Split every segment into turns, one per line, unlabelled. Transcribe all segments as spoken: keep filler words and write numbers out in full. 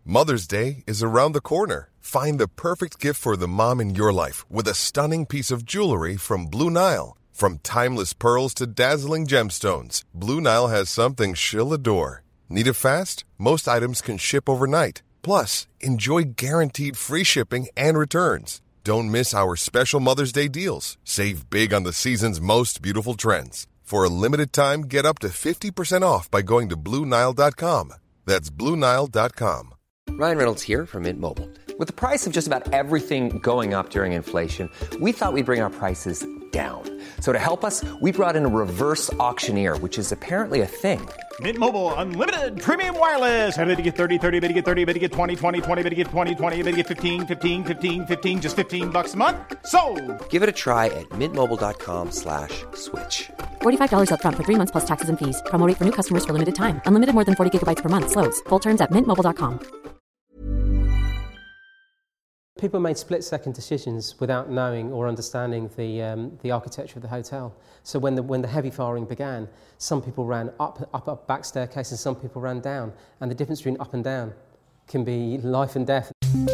Mother's Day is around the corner. Find the perfect gift for the mom in your life with a stunning piece of jewelry from Blue Nile. From timeless pearls to dazzling gemstones, Blue Nile has something she'll adore. Need it fast? Most items can ship overnight. Plus, enjoy guaranteed free shipping and returns. Don't miss our special Mother's Day deals. Save big on the season's most beautiful trends. For a limited time, get up to fifty percent off by going to Blue Nile dot com. That's Blue Nile dot com.
Ryan Reynolds here from Mint Mobile. With the price of just about everything going up during inflation, we thought we'd bring our prices down. So to help us, we brought in a reverse auctioneer, which is apparently a thing.
Mint Mobile Unlimited Premium Wireless. How to get thirty, thirty, how to get thirty, how to get twenty, twenty, twenty, how to get twenty, twenty, how to get fifteen, fifteen, fifteen, fifteen, just fifteen bucks a month? Sold!
Give it a try at mintmobile.com slash switch.
forty-five dollars up front for three months plus taxes and fees. Promo rate for new customers for limited time. Unlimited more than forty gigabytes per month. Slows full terms at mint mobile dot com.
People made split-second decisions without knowing or understanding the um, the architecture of the hotel. So when the when the heavy firing began, some people ran up up up back staircase and some people ran down. And the difference between up and down can be life and death.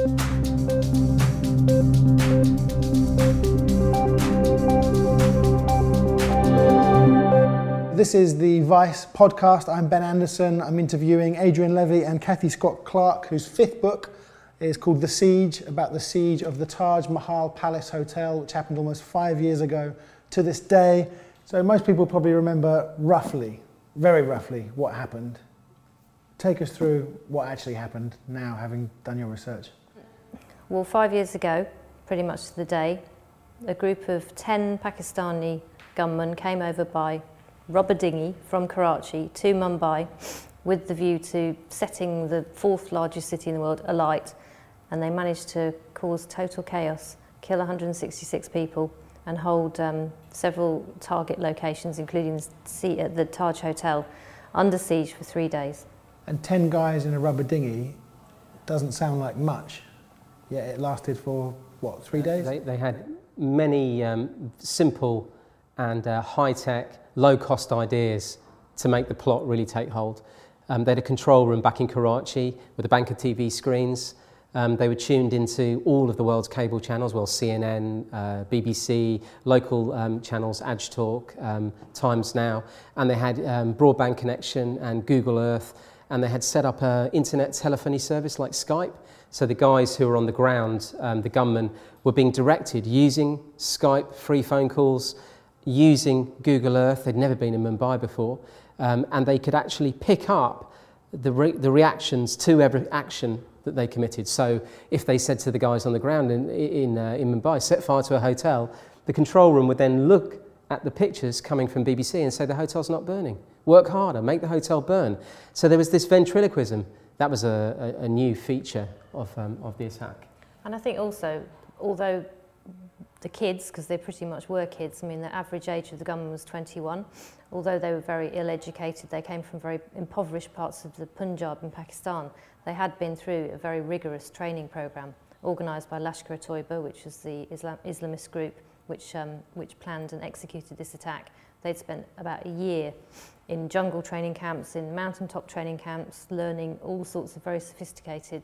This is the Vice podcast. I'm Ben Anderson. I'm interviewing Adrian Levy and Kathy Scott Clarke, whose fifth book is called The Siege, about the siege of the Taj Mahal Palace Hotel, which happened almost five years ago to this day. So most people probably remember roughly, very roughly, what happened. Take us through what actually happened now, having done your research.
Well, five years ago, pretty much to the day, a group of ten Pakistani gunmen came over by rubber dinghy from Karachi to Mumbai with the view to setting the fourth largest city in the world alight. And they managed to cause total chaos, kill one hundred sixty-six people, and hold um, several target locations, including the, the Taj Hotel, under siege for three days.
And ten guys in a rubber dinghy doesn't sound like much, yet it lasted for, what, three days?
They, they had many um, simple and uh, high-tech, low-cost ideas to make the plot really take hold. Um, they had a control room back in Karachi with a bank of T V screens. Um, they were tuned into all of the world's cable channels, well, C N N, uh, B B C, local um, channels, Aj Talk, um, Times Now, and they had um, broadband connection and Google Earth, and they had set up an internet telephony service like Skype. So the guys who were on the ground, um, the gunmen, were being directed using Skype, free phone calls, using Google Earth. They'd never been in Mumbai before, um, and they could actually pick up the, re- the reactions to every action that they committed. So if they said to the guys on the ground in, in, uh, in Mumbai, set fire to a hotel, the control room would then look at the pictures coming from B B C and say the hotel's not burning. Work harder, make the hotel burn. So there was this ventriloquism. That was a, a, a new feature of, um, of the attack.
And I think also, although the kids, because they pretty much were kids, I mean, the average age of the gunmen was twenty-one. Although they were very ill-educated, they came from very impoverished parts of the Punjab in Pakistan. They had been through a very rigorous training program organised by Lashkar-e-Toiba, which was the Islam- Islamist group which um, which planned and executed this attack. They'd spent about a year in jungle training camps, in mountaintop training camps, learning all sorts of very sophisticated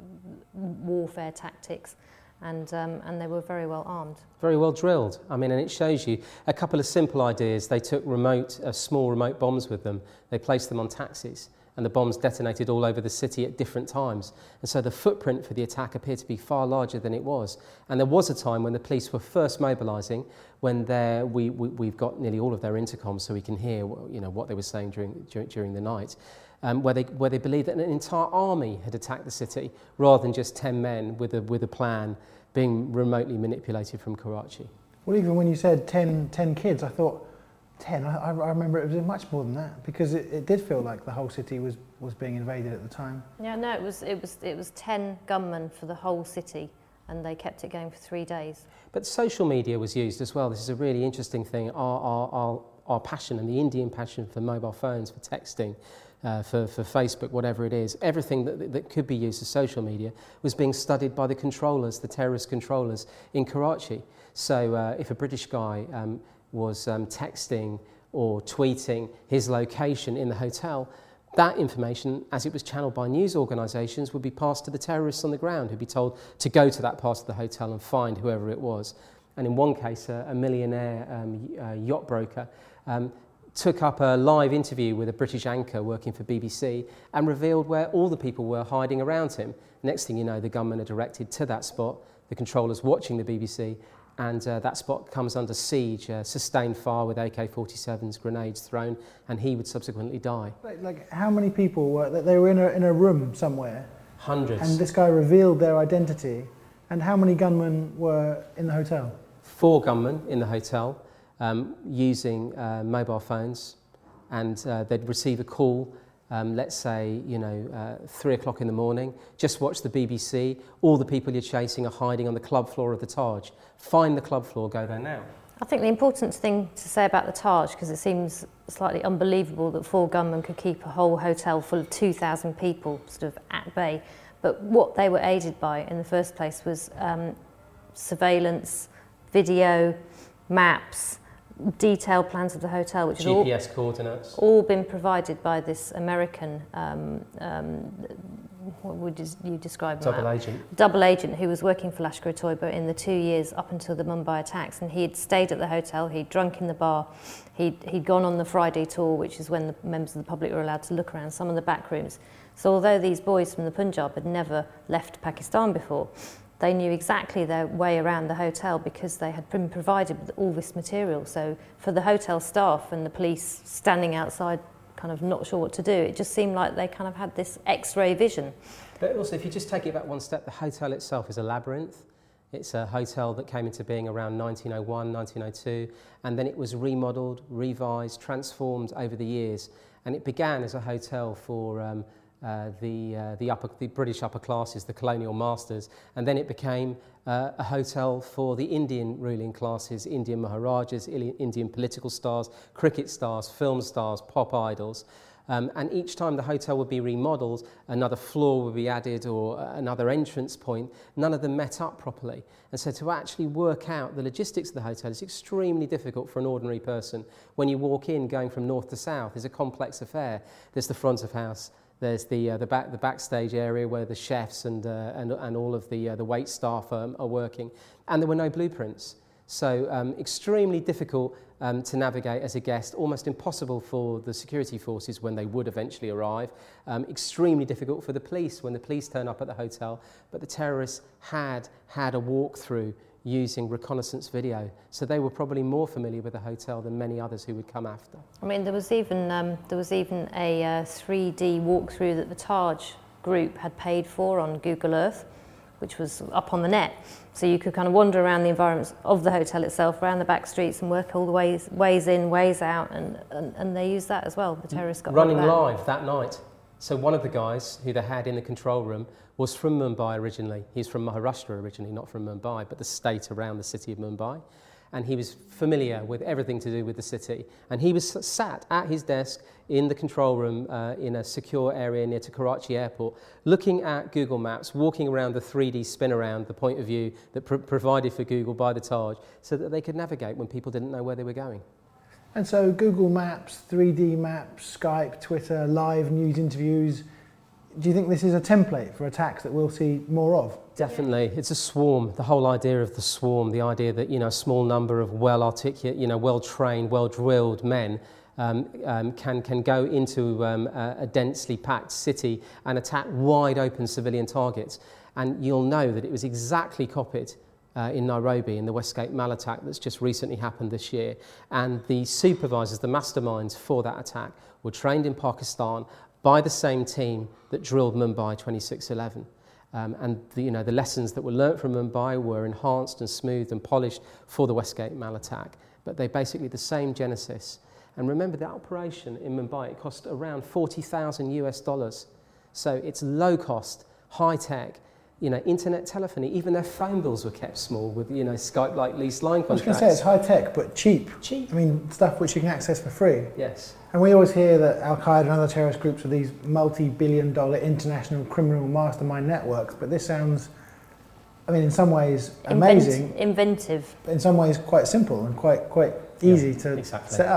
warfare tactics. And, um, and they were very well armed.
Very well drilled. I mean, and it shows you a couple of simple ideas. They took remote, uh, small remote bombs with them. They placed them on taxis, and the bombs detonated all over the city at different times. And so the footprint for the attack appeared to be far larger than it was. And there was a time when the police were first mobilising, when we, we, we've got nearly all of their intercoms so we can hear you know, what they were saying during, during, during the night. Um, where they where they believed that an entire army had attacked the city, rather than just ten men with a with a plan being remotely manipulated from Karachi.
Well, even when you said ten, ten kids, I thought ten. I, I remember it was much more than that, because it, it did feel like the whole city was, was being invaded at the time.
Yeah, no, it was it was it was ten gunmen for the whole city, and they kept it going for three days.
But social media was used as well. This is a really interesting thing. Our our our, our passion, and the Indian passion for mobile phones, for texting. Uh, for, for Facebook, whatever it is, everything that, that could be used as social media was being studied by the controllers, the terrorist controllers in Karachi. So uh, if a British guy um, was um, texting or tweeting his location in the hotel, That information, as it was channeled by news organisations, would be passed to the terrorists on the ground, who'd be told to go to that part of the hotel and find whoever it was. And in one case, a, a millionaire um, uh, yacht broker um, took up a live interview with a British anchor working for B B C and revealed where all the people were hiding around him. Next thing you know, the gunmen are directed to that spot, the controllers watching the B B C, and uh, that spot comes under siege, uh, sustained fire with A K forty-sevens, grenades thrown, and he would subsequently die.
Like, like how many people were, that they were in a, in a room somewhere?
Hundreds.
And this guy revealed their identity, and how many gunmen were in the hotel?
Four gunmen in the hotel um, using uh, mobile phones, and uh, they'd receive a call, um, let's say, you know, uh, three o'clock in the morning, just watch the B B C, all the people you're chasing are hiding on the club floor of the Taj. Find the club floor, go there now.
I think the important thing to say about the Taj, because it seems slightly unbelievable that four gunmen could keep a whole hotel full of two thousand people sort of at bay, but what they were aided by in the first place was um, surveillance, video, maps, detailed plans of the hotel, which
G P S
had all,
coordinates.
all been provided by this American, um, um, what would you describe him
Double
at?
agent.
Double agent who was working for Lashkar-e-Toiba in the two years up until the Mumbai attacks, and he had stayed at the hotel, he'd drunk in the bar, he'd, he'd gone on the Friday tour, which is when the members of the public were allowed to look around some of the back rooms. So although these boys from the Punjab had never left Pakistan before, they knew exactly their way around the hotel because they had been provided with all this material. So for the hotel staff and the police standing outside kind of not sure what to do, it just seemed like they kind of had this X-ray vision.
But also, if you just take it back one step, the hotel itself is a labyrinth. It's a hotel that came into being around nineteen oh one, nineteen oh two, and then it was remodeled, revised, transformed over the years. And it began as a hotel for um, Uh, the, uh, the, upper, the British upper classes, the colonial masters, and then it became uh, a hotel for the Indian ruling classes, Indian Maharajas, Indian political stars, cricket stars, film stars, pop idols. Um, and each time the hotel would be remodeled, another floor would be added or another entrance point. None of them met up properly. And so to actually work out the logistics of the hotel is extremely difficult for an ordinary person. When you walk in going from north to south, it's a complex affair. There's the front of house, there's the uh, the back the backstage area where the chefs and uh, and and all of the uh, the wait staff um, are working, and there were no blueprints. So um, extremely difficult um, to navigate as a guest, almost impossible for the security forces when they would eventually arrive. Um, extremely difficult for the police when the police turn up at the hotel. But the terrorists had had a walkthrough using reconnaissance video, so they were probably more familiar with the hotel than many others who would come after.
I mean, there was even um, there was even a uh, three D walkthrough that the Taj group had paid for on Google Earth, which was up on the net, so you could kind of wander around the environments of the hotel itself, around the back streets, and work all the ways ways in, ways out, and and, and they used that as well. The terrorists got
running
that.
live that night. So one of the guys who they had in the control room was from Mumbai originally. He's from Maharashtra originally, not from Mumbai, but the state around the city of Mumbai. And he was familiar with everything to do with the city. And he was sat at his desk in the control room uh, in a secure area near to Karachi airport, looking at Google Maps, walking around the three D spin around, the point of view that pr- provided for Google by the Taj, so that they could navigate when people didn't know where they were going.
And so Google Maps, three D maps, Skype, Twitter, live news interviews, do you think this is a template for attacks that we'll see more of?
Definitely. It's a swarm. The whole idea of the swarm, the idea that, you know, a small number of well-articulate, you know, well-trained, well-drilled men um, um, can, can go into um, a, a densely packed city and attack wide-open civilian targets. And you'll know that it was exactly copied Uh, in Nairobi, in the Westgate Mall attack that's just recently happened this year. And the supervisors, the masterminds for that attack, were trained in Pakistan by the same team that drilled Mumbai twenty-six eleven. Um, and the, you know, the lessons that were learnt from Mumbai were enhanced and smoothed and polished for the Westgate Mall attack. But they're basically the same genesis. And remember, that operation in Mumbai, it cost around forty thousand US dollars. So it's low cost, high tech, you know, internet telephony. Even their phone bills were kept small with, you know, Skype-like leased line contracts.
I was going to say, it's high tech, but cheap.
Cheap.
I mean, stuff which you can access for free.
Yes.
And we always hear that Al-Qaeda and other terrorist groups are these multi-billion dollar international criminal mastermind networks, but this sounds, I mean, in some ways amazing.
Invent- inventive.
But in some ways quite simple and quite quite easy
yeah,
to
exactly.
set up.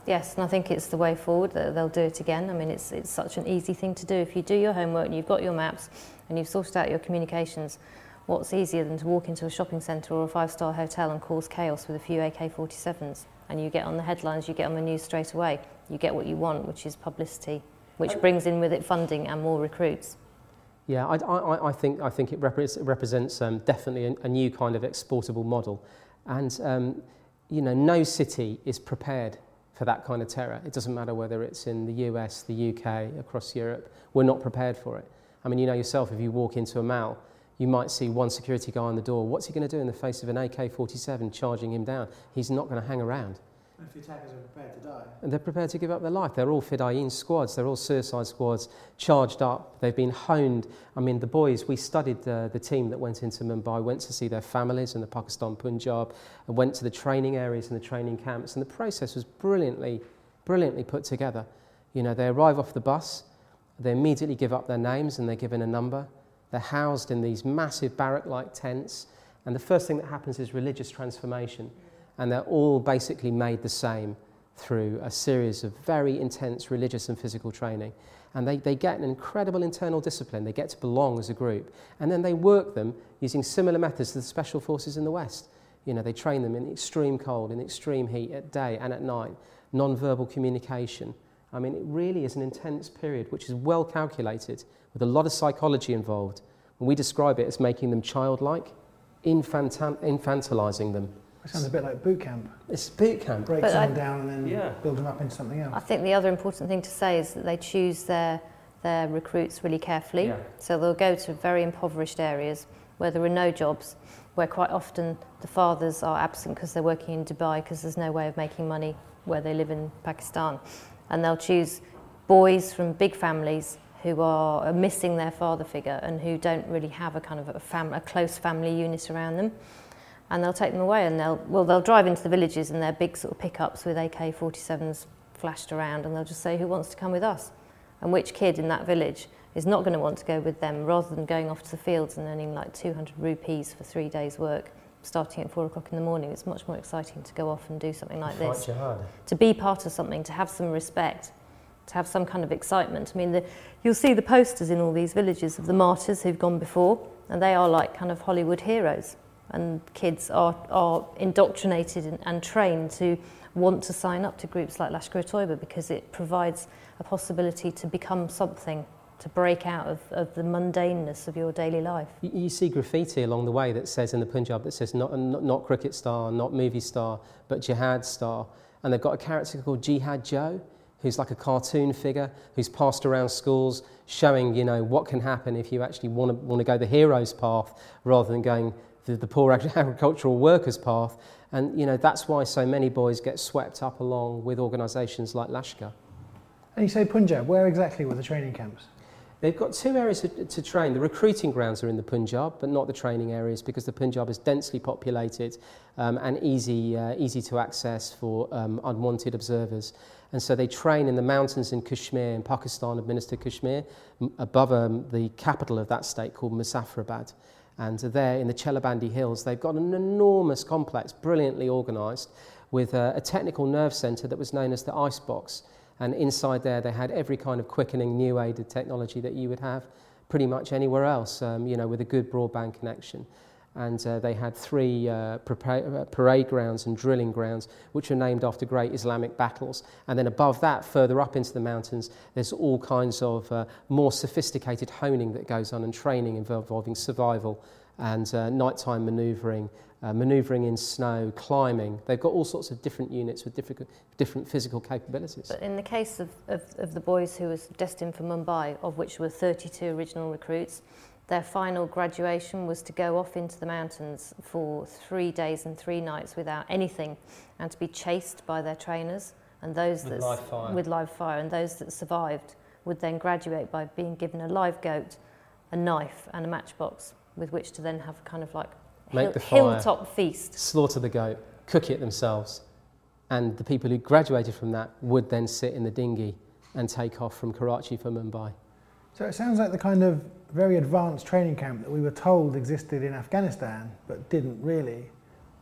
Yes, and I think it's the way forward. They'll do it again. I mean, it's it's such an easy thing to do. If you do your homework and you've got your maps and you've sorted out your communications, what's easier than to walk into a shopping centre or a five-star hotel and cause chaos with a few A K forty-sevens? And you get on the headlines, you get on the news straight away. You get what you want, which is publicity, which brings in with it funding and more recruits.
Yeah, I, I, I think I think it repre- represents um, definitely a, a new kind of exportable model, and um, you know, no city is prepared for that kind of terror. It doesn't matter whether it's in the U S, the U K, across Europe. We're not prepared for it. I mean, you know yourself, if you walk into a mall, you might see one security guy on the door. What's he going to do in the face of an A K forty-seven charging him down? He's not going to hang around.
And if the attackers are prepared to die.
And they're prepared to give up their life. They're all Fedayeen squads. They're all suicide squads, charged up. They've been honed. I mean, the boys, we studied uh, the team that went into Mumbai, went to see their families in the Pakistan Punjab, and went to the training areas and the training camps. And the process was brilliantly, brilliantly put together. You know, they arrive off the bus, they immediately give up their names and they're given a number. They're housed in these massive barrack-like tents. And the first thing that happens is religious transformation. And they're all basically made the same through a series of very intense religious and physical training. And they, they get an incredible internal discipline. They get to belong as a group. And then they work them using similar methods to the special forces in the West. You know, they train them in extreme cold, in extreme heat, at day and at night, non-verbal communication. I mean, it really is an intense period, which is well calculated, with a lot of psychology involved. And we describe it as making them childlike, infantil- infantilizing them.
It sounds a bit like boot camp.
It's boot camp.
Break
But
someone
I-
down and then
Yeah.
build them up into something
I
else.
think the other important thing to say is that they choose their their recruits really carefully.
Yeah.
So they'll go to very impoverished areas where there are no jobs, where quite often the fathers are absent because they're working in Dubai because there's no way of making money where they live in Pakistan. And they'll choose boys from big families who are missing their father figure and who don't really have a kind of a, fam- a close family unit around them. And they'll take them away and they'll, well, they'll drive into the villages in their big sort of pickups with A K forty-sevens flashed around, and they'll just say, who wants to come with us? And which kid in that village is not going to want to go with them, rather than going off to the fields and earning like two hundred rupees for three days work, starting at four o'clock in the morning. It's much more exciting to go off and do something like
Fight
this.
jihad.
To be part of something, to have some respect, to have some kind of excitement. I mean, the, you'll see the posters in all these villages of the martyrs who've gone before, and they are like kind of Hollywood heroes. And kids are, are indoctrinated and, and trained to want to sign up to groups like Lashkar-e-Toiba because it provides a possibility to become something, to break out of, of the mundaneness of your daily life.
You, you see graffiti along the way that says in the Punjab that says not, not, not cricket star, not movie star, but jihad star. And they've got a character called Jihad Joe, who's like a cartoon figure, who's passed around schools, showing, you know, what can happen if you actually want to want to go the hero's path rather than going the, the poor agricultural workers' path. And, you know, that's why so many boys get swept up along with organisations like Lashkar.
And you say Punjab, where exactly were the training camps?
They've got two areas to, to train. The recruiting grounds are in the Punjab, but not the training areas, because the Punjab is densely populated um, and easy, uh, easy to access for um, unwanted observers. And so they train in the mountains in Kashmir, in Pakistan-administered Kashmir, m- above um, the capital of that state called Muzaffarabad. And there in the Chelabandi Hills, they've got an enormous complex, brilliantly organised, with a, a technical nerve centre that was known as the Icebox. And inside there, they had every kind of quickening, new-aided technology that you would have pretty much anywhere else, um, you know, with a good broadband connection. And uh, they had three uh, parade grounds and drilling grounds, which are named after great Islamic battles. And then above that, further up into the mountains, there's all kinds of uh, more sophisticated honing that goes on, and training involving survival and uh, nighttime manoeuvring, uh, manoeuvring in snow, climbing. They've got all sorts of different units with different, different physical capabilities.
But in the case of, of, of the boys who was destined for Mumbai, of which were thirty-two original recruits, their final graduation was to go off into the mountains for three days and three nights without anything, and to be chased by their trainers, and those
With
that
live fire.
with live fire, and those that survived would then graduate by being given a live goat, a knife, and a matchbox with which to then have kind of like
Make
hill,
the fire.
hilltop feast.
Slaughter the goat, cook it themselves, and the people who graduated from that would then sit in the dinghy and take off from Karachi for Mumbai.
So it sounds like the kind of very advanced training camp that we were told existed in Afghanistan, but didn't really.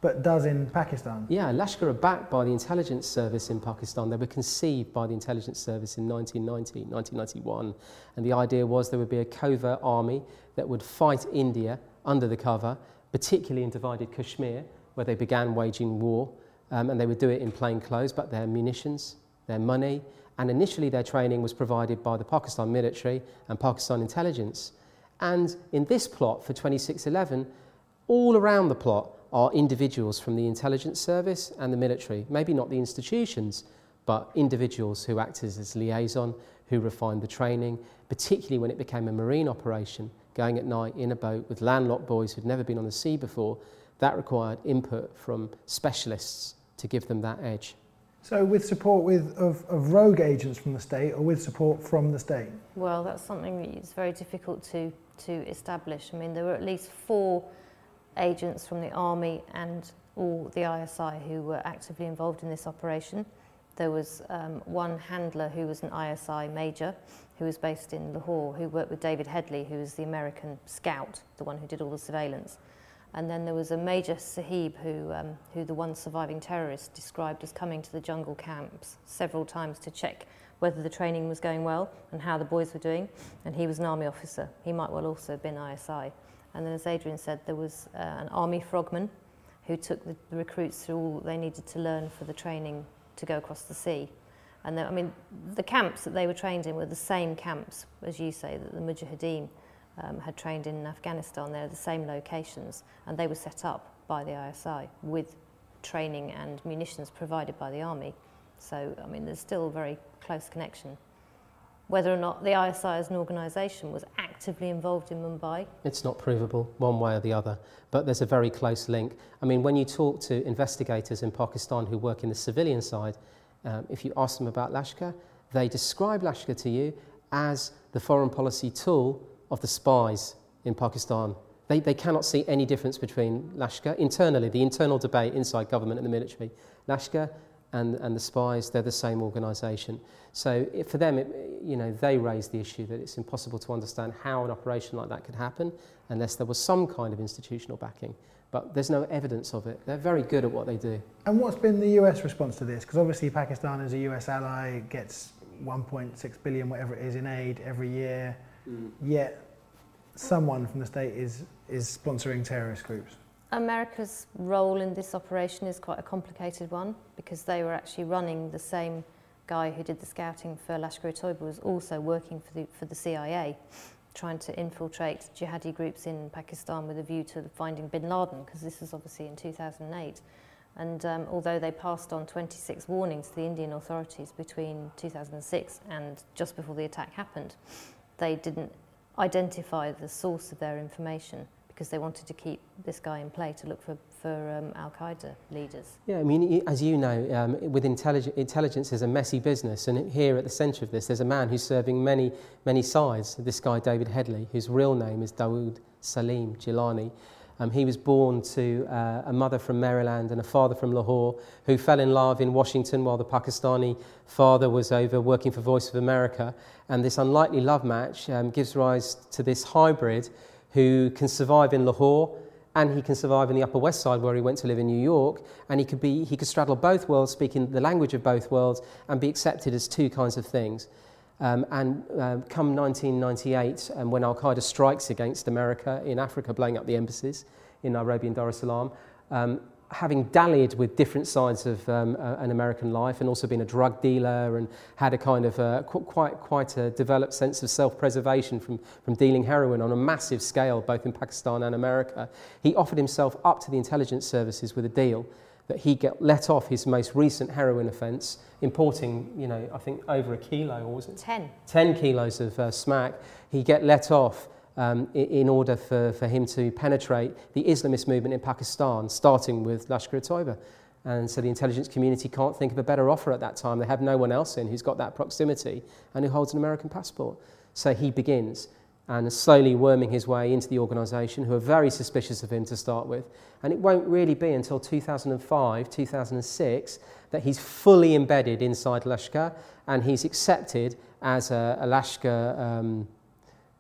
but does in Pakistan.
Yeah, Lashkar are backed by the intelligence service in Pakistan. They were conceived by the intelligence service in nineteen ninety, nineteen ninety-one. And the idea was there would be a covert army that would fight India under the cover, particularly in divided Kashmir, where they began waging war. Um, and they would do it in plain clothes, but their munitions, their money, and initially their training was provided by the Pakistan military and Pakistan intelligence. And in this plot for twenty-six eleven, all around the plot are individuals from the intelligence service and the military, maybe not the institutions, but individuals who acted as liaison, who refined the training, particularly when it became a marine operation, going at night in a boat with landlocked boys who'd never been on the sea before. That required input from specialists to give them that edge.
So with support with, of, of rogue agents from the state, or with support from the state?
Well, that's something that's very difficult to, to establish. I mean, there were at least four agents from the army and all the I S I who were actively involved in this operation. There was um, one handler who was an I S I major who was based in Lahore, who worked with David Headley, who was the American scout, the one who did all the surveillance. And then there was a Major Sahib who, um, who the one surviving terrorist described as coming to the jungle camps several times to check whether the training was going well and how the boys were doing. And he was an army officer. He might well also have been I S I. And then, as Adrian said, there was uh, an army frogman who took the, the recruits through all they needed to learn for the training to go across the sea. And then, I mean, the camps that they were trained in were the same camps, as you say, that the Mujahideen um, had trained in Afghanistan. They're the same locations, and they were set up by the I S I with training and munitions provided by the army. So, I mean, there's still a very close connection. Whether or not the I S I as an organisation was actively involved in Mumbai.
It's not provable one way or the other, but there's a very close link. I mean, when you talk to investigators in Pakistan who work in the civilian side, um, if you ask them about Lashkar, they describe Lashkar to you as the foreign policy tool of the spies in Pakistan. They, they cannot see any difference between Lashkar, internally, the internal debate inside government and the military. Lashkar and, and the spies, they're the same organisation. So it, for them, it, you know, they raise the issue that it's impossible to understand how an operation like that could happen unless there was some kind of institutional backing. But there's no evidence of it. They're very good at what they do.
And what's been the U S response to this? Because obviously Pakistan is a U S ally, gets one point six billion, whatever it is, in aid every year, mm. yet someone from the state is, is sponsoring terrorist groups.
America's role in this operation is quite a complicated one, because they were actually running the same guy who did the scouting for Lashkar-e-Toiba was also working for the, for the C I A, trying to infiltrate jihadi groups in Pakistan with a view to finding bin Laden, because this was obviously in two thousand eight. And um, although they passed on twenty-six warnings to the Indian authorities between two thousand six and just before the attack happened, they didn't identify the source of their information, because they wanted to keep this guy in play to look for, for um, Al-Qaeda leaders. Yeah,
I mean, as you know, um, with intelligence, intelligence is a messy business, and here at the centre of this, there's a man who's serving many, many sides. This guy, David Headley, whose real name is Dawood Salim Gilani. Um, he was born to uh, a mother from Maryland and a father from Lahore, who fell in love in Washington while the Pakistani father was over working for Voice of America. And this unlikely love match um, gives rise to this hybrid who can survive in Lahore, and he can survive in the Upper West Side where he went to live in New York, and he could be he could straddle both worlds, speaking the language of both worlds, and be accepted as two kinds of things. Um, and uh, come nineteen ninety-eight, um, when Al-Qaeda strikes against America in Africa, blowing up the embassies in Nairobi and Dar es Salaam, um, having dallied with different sides of um, uh, an American life, and also been a drug dealer and had a kind of uh, qu- quite quite a developed sense of self-preservation from, from dealing heroin on a massive scale, both in Pakistan and America, he offered himself up to the intelligence services with a deal that he get let off his most recent heroin offence, importing, you know, I think over a kilo, or was it?
Ten.
Ten kilos of uh, smack. He get let off Um, in order for, for him to penetrate the Islamist movement in Pakistan, starting with Lashkar-e-Toiba. And so the intelligence community can't think of a better offer at that time. They have no one else in who's got that proximity and who holds an American passport. So he begins, and is slowly worming his way into the organisation, who are very suspicious of him to start with. And it won't really be until two thousand five, two thousand six that he's fully embedded inside Lashkar, and he's accepted as a, a Lashkar um,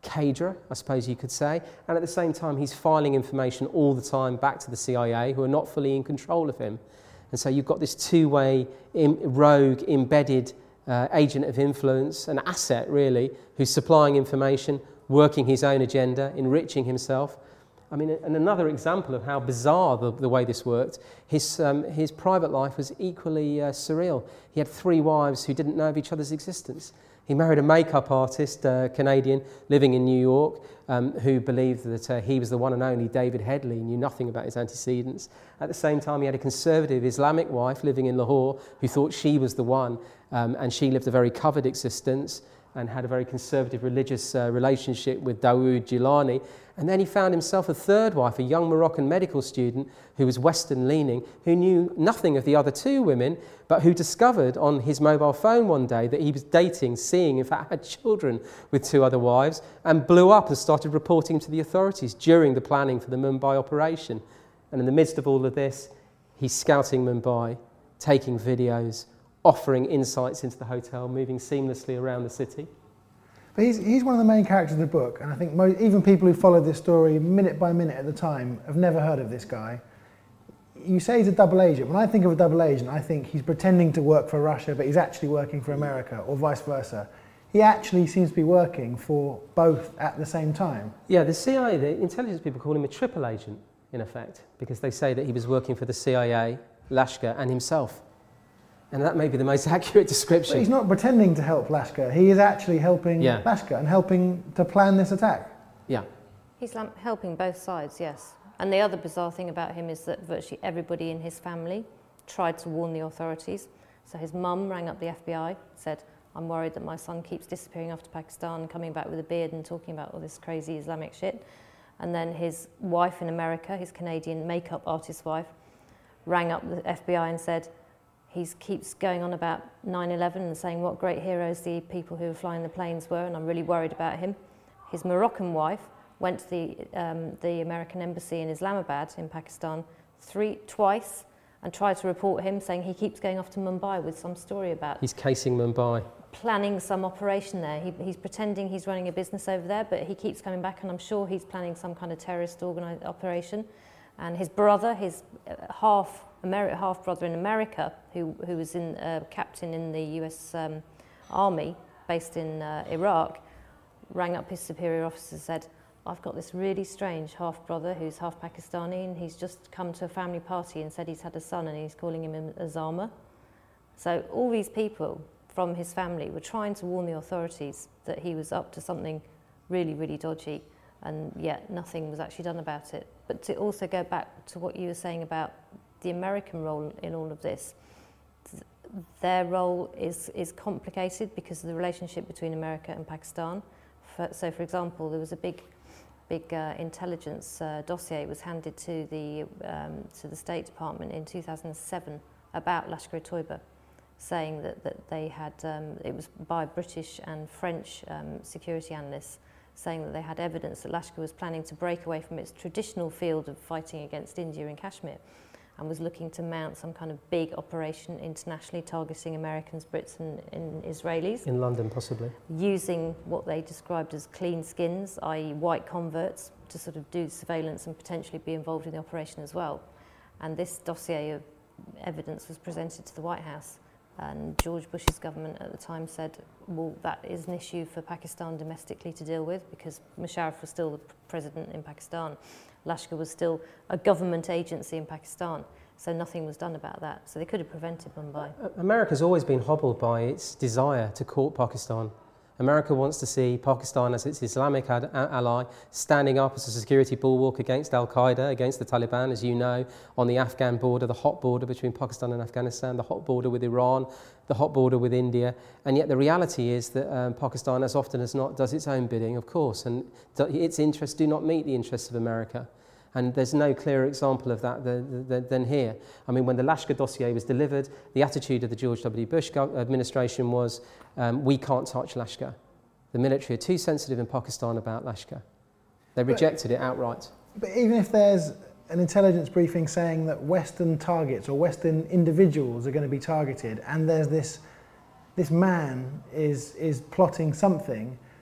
caterer, I suppose you could say, and at the same time he's filing information all the time back to the C I A, who are not fully in control of him. And so you've got this two-way im- rogue embedded uh, agent of influence, an asset really, who's supplying information, working his own agenda, enriching himself. I mean, and another example of how bizarre the, the way this worked, his, um, his private life was equally uh, surreal. He had three wives who didn't know of each other's existence. He married a makeup artist, uh, Canadian, living in New York, um, who believed that uh, he was the one and only David Headley, knew nothing about his antecedents. At the same time, he had a conservative Islamic wife living in Lahore who thought she was the one, um, and she lived a very covered existence and had a very conservative religious uh, relationship with Dawood Jilani. And then he found himself a third wife, a young Moroccan medical student who was Western-leaning, who knew nothing of the other two women, but who discovered on his mobile phone one day that he was dating, seeing, in fact, had children with two other wives, and blew up and started reporting to the authorities during the planning for the Mumbai operation. And in the midst of all of this, he's scouting Mumbai, taking videos, offering insights into the hotel, moving seamlessly around the city.
But he's, he's one of the main characters of the book, and I think most, even people who followed this story minute by minute at the time have never heard of this guy. You say he's a double agent. When I think of a double agent, I think he's pretending to work for Russia, but he's actually working for America, or vice versa. He actually seems to be working for both at the same time.
Yeah, the C I A, the intelligence people call him a triple agent, in effect, because they say that he was working for the C I A, Lashkar, and himself. And that may be the most accurate description.
But he's not pretending to help Lashkar. He is actually helping
yeah.
Lashkar and helping to plan this attack.
Yeah.
He's helping both sides, yes. And the other bizarre thing about him is that virtually everybody in his family tried to warn the authorities. So his mum rang up the F B I, said, I'm worried that my son keeps disappearing off to Pakistan, coming back with a beard and talking about all this crazy Islamic shit. And then his wife in America, his Canadian makeup artist wife, rang up the F B I and said, he keeps going on about nine eleven and saying what great heroes the people who were flying the planes were, and I'm really worried about him. His Moroccan wife went to the, um, the American embassy in Islamabad in Pakistan three, twice and tried to report him, saying he keeps going off to Mumbai with some story about...
He's casing Mumbai.
Planning some operation there. He, he's pretending he's running a business over there, but he keeps coming back, and I'm sure he's planning some kind of terrorist organi- operation. And his brother, his half Ameri- half brother in America, who who was in uh, captain in the U S um, Army based in uh, Iraq, rang up his superior officer and said, I've got this really strange half brother who's half Pakistani, and he's just come to a family party and said he's had a son and he's calling him Osama. So all these people from his family were trying to warn the authorities that he was up to something really, really dodgy, and yet nothing was actually done about it. But to also go back to what you were saying about the American role in all of this, their role is, is complicated because of the relationship between America and Pakistan. For, so, for example, there was a big, big uh, intelligence uh, dossier was handed to the um, to the State Department in two thousand seven about Lashkar-e-Toiba, saying that, that they had um, it was by British and French um, security analysts, saying that they had evidence that Lashkar was planning to break away from its traditional field of fighting against India in Kashmir, and was looking to mount some kind of big operation internationally targeting Americans, Brits and, and Israelis.
In London, possibly.
Using what they described as clean skins, that is white converts, to sort of do surveillance and potentially be involved in the operation as well. And this dossier of evidence was presented to the White House. And George Bush's government at the time said, well, that is an issue for Pakistan domestically to deal with, because Musharraf was still the president in Pakistan. Lashkar was still a government agency in Pakistan, so nothing was done about that. So they could have prevented Mumbai.
America's always been hobbled by its desire to court Pakistan. America wants to see Pakistan as its Islamic ad- ally, standing up as a security bulwark against Al-Qaeda, against the Taliban, as you know, on the Afghan border, the hot border between Pakistan and Afghanistan, the hot border with Iran, the hot border with India. And yet the reality is that um, Pakistan, as often as not, does its own bidding, of course, and its interests do not meet the interests of America. And there's no clearer example of that than, than, than here. I mean, when the Lashkar dossier was delivered, the attitude of the George W. Bush administration was, um, we can't touch Lashkar. The military are too sensitive in Pakistan about Lashkar. They rejected but, it outright.
But even if there's an intelligence briefing saying that Western targets or Western individuals are going to be targeted, and there's this, this man is, is plotting something,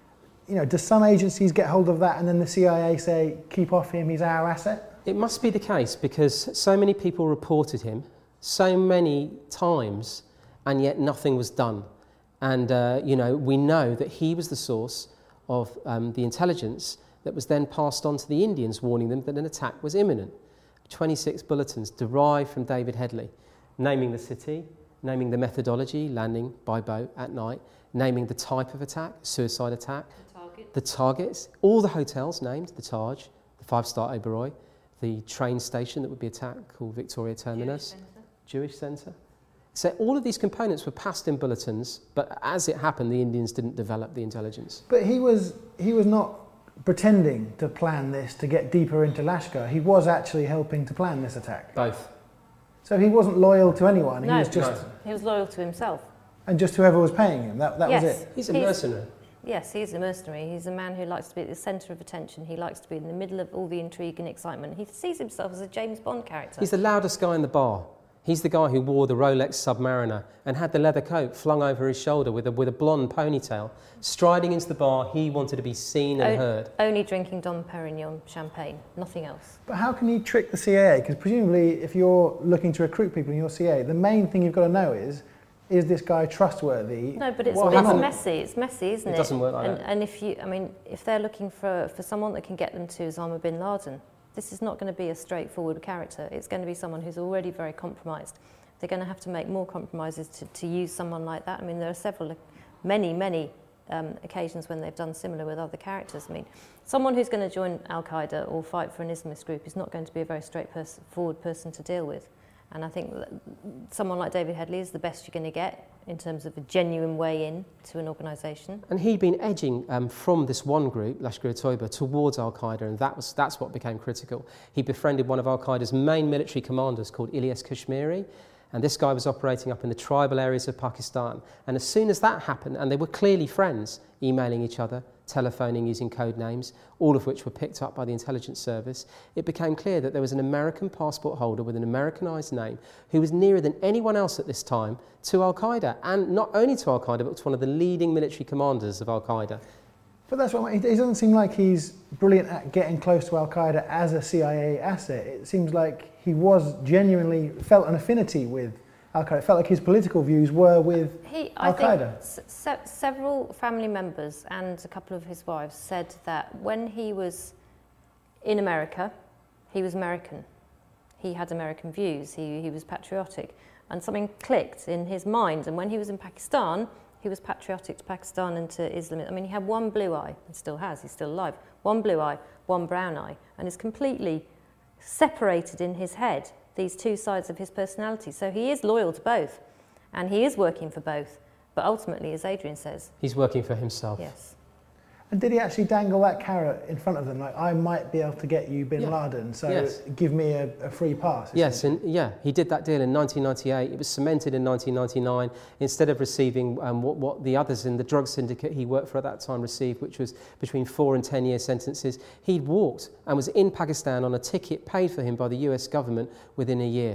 you know, do some agencies get hold of that and then the C I A say, keep off him, he's our asset?
It must be the case because so many people reported him so many times and yet nothing was done. And, uh, you know, we know that he was the source of um, the intelligence that was then passed on to the Indians, warning them that an attack was imminent. twenty-six bulletins derived from David Headley, naming the city, naming the methodology, landing by boat at night, naming the type of attack, suicide attack, the, target. the targets, all the hotels named, the Taj, the five-star Oberoi, the train station that would be attacked called Victoria Terminus, Jewish Centre. So all of these components were passed in bulletins, but as it happened, the Indians didn't develop the intelligence.
But he was he was not pretending to plan this to get deeper into Lashkar. He was actually helping to plan this attack.
Both.
So he wasn't loyal to anyone.
No,
he was just
no. He was loyal to himself.
And just whoever was paying him. That that
yes.
was it.
He's a mercenary.
Yes, he's a mercenary. He's a man who likes to be at the centre of attention. He likes to be in the middle of all the intrigue and excitement. He sees himself as a James Bond character.
He's the loudest guy in the bar. He's the guy who wore the Rolex Submariner and had the leather coat flung over his shoulder with a, with a blonde ponytail. Striding into the bar, he wanted to be seen and
o-
heard.
Only drinking Dom Perignon champagne, nothing else.
But how can you trick the C I A? Because presumably if you're looking to recruit people in your C I A, the main thing you've got to know is, is this guy trustworthy?
No, but it's,
What
it's
happened?
messy. It's messy, isn't it?
It doesn't work like
and,
that.
And if you, I mean, if they're looking for, for someone that can get them to Osama bin Laden, this is not going to be a straightforward character. It's going to be someone who's already very compromised. They're going to have to make more compromises to, to use someone like that. I mean, there are several, many, many um, occasions when they've done similar with other characters. I mean, someone who's going to join Al-Qaeda or fight for an Islamist group is not going to be a very straightforward person to deal with. And I think that someone like David Headley is the best you're going to get in terms of a genuine way in to an organisation.
And he'd been edging um, from this one group, Lashkar-e-Toiba, towards Al-Qaeda, and that was, that's what became critical. He befriended one of Al-Qaeda's main military commanders called Ilyas Kashmiri, and this guy was operating up in the tribal areas of Pakistan. And as soon as that happened, and they were clearly friends, emailing each other, telephoning using code names, all of which were picked up by the intelligence service, it became clear that there was an American passport holder with an Americanized name who was nearer than anyone else at this time to Al-Qaeda, and not only to Al-Qaeda, but to one of the leading military commanders of Al-Qaeda.
But that's what, it doesn't seem like he's brilliant at getting close to Al-Qaeda as a C I A asset. It seems like he was genuinely, felt an affinity with Al-Qaeda. It felt like his political views were with
he, I
Al-Qaeda.
Think se- several family members and a couple of his wives said that when he was in America, he was American. He had American views. He, he was patriotic. And something clicked in his mind. And when he was in Pakistan, he was patriotic to Pakistan and to Islam. I mean, he had one blue eye, and still has, he's still alive. One blue eye, one brown eye, and is completely separated in his head, these two sides of his personality. So he is loyal to both, and he is working for both. But ultimately, as Adrian says...
He's working for himself.
Yes.
And did he actually dangle that carrot in front of them, like, I might be able to get you bin
Yeah.
Laden, so
Yes.
give me a, a free pass?
Yes, and yeah, he did that deal in nineteen ninety-eight. It was cemented in nineteen ninety-nine. Instead of receiving um, what, what the others in the drug syndicate he worked for at that time received, which was between four and ten year sentences, he'd walked and was in Pakistan on a ticket paid for him by the U S government within a year.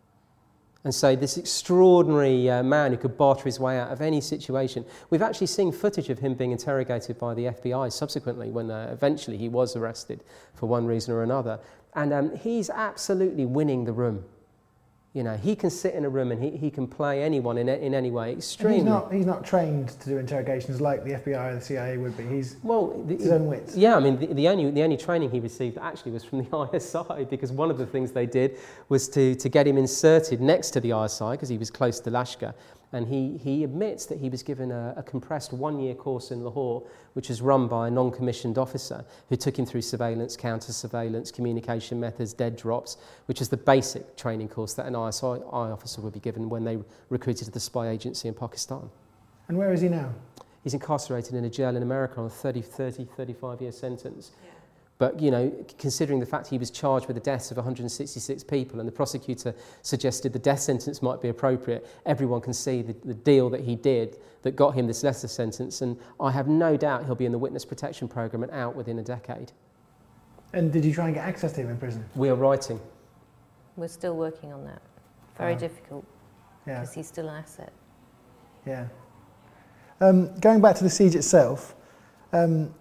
And so this extraordinary uh, man who could barter his way out of any situation. We've actually seen footage of him being interrogated by the F B I subsequently when uh, eventually he was arrested for one reason or another. And um, he's absolutely winning the room. You know, he can sit in a room and he, he can play anyone in, in any way. Extremely.
And he's not, he's not trained to do interrogations like the F B I or the C I A would be. He's
well, the,
his own wits.
Yeah, I mean, the, the, only, the only training he received actually was from the I S I, because one of the things they did was to, to get him inserted next to the I S I, because he was close to Lashkar. And he, he admits that he was given a, a compressed one-year course in Lahore, which was run by a non-commissioned officer who took him through surveillance, counter-surveillance, communication methods, dead drops, which is the basic training course that an I S I officer would be given when they recruited the spy agency in Pakistan.
And where is he now?
He's incarcerated in a jail in America on a thirty, thirty, thirty-five year sentence. Yeah. But, you know, considering the fact he was charged with the deaths of one hundred sixty-six people and the prosecutor suggested the death sentence might be appropriate, everyone can see the, the deal that he did that got him this lesser sentence, and I have no doubt he'll be in the witness protection programme and out within a decade.
And did you try and get access to him in prison?
We are writing.
We're still working on that. Very
Oh.
difficult,
Yeah.
because he's still an asset.
Yeah. Um, going back to the siege itself, um,